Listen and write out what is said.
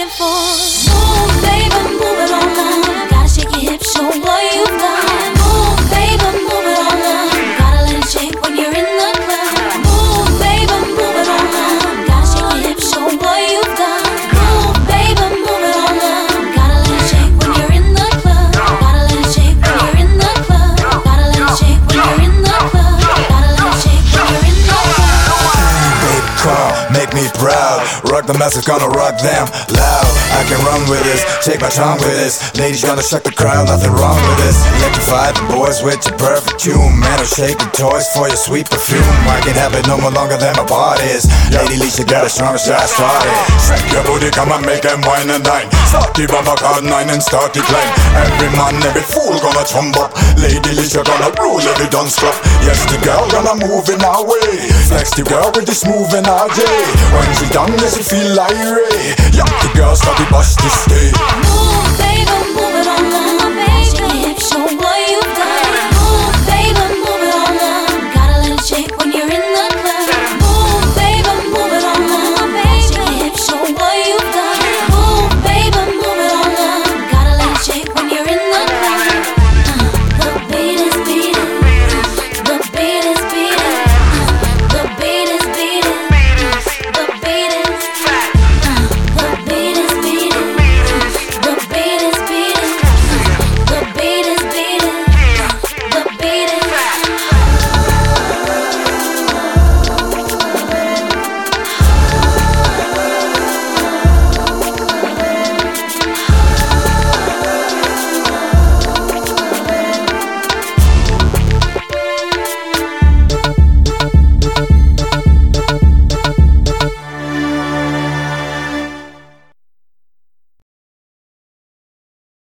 waiting for? Move, baby, move it on now. Gotta shake your hips, show what you've got. Move, baby, move it on now. Gotta let it shake when you're in the club. Move, baby, move it on now. Gotta shake your hips, show what you've got. Move, baby, move it on now. Gotta let it shake when you're in the club. Gotta let it shake when you're in the club. Gotta let it shake when you're in the club. Gotta let it shake when you're in the club. Baby, call, make me proud. Rock the message, gonna rock them loud. I can run with this, take my time with this. Ladies gonna shock the crowd, nothing wrong with this. Electrify the boys with your perfect tune. Man, I'll shake the toys for your sweet perfume. I can have it no more longer than my parties. Lady Lisa got a stronger shot started. Shake your booty, come and make them wine and dine. Start the bumper card 9 and start the climb. Every man, every fool gonna jump up. Lady Lisa gonna rule every dance club. Yes, the girl gonna move in our way. Flex the girl with the smooth in our day. When she done, yes, she feel irate. Yeah, the girl start to bust this day.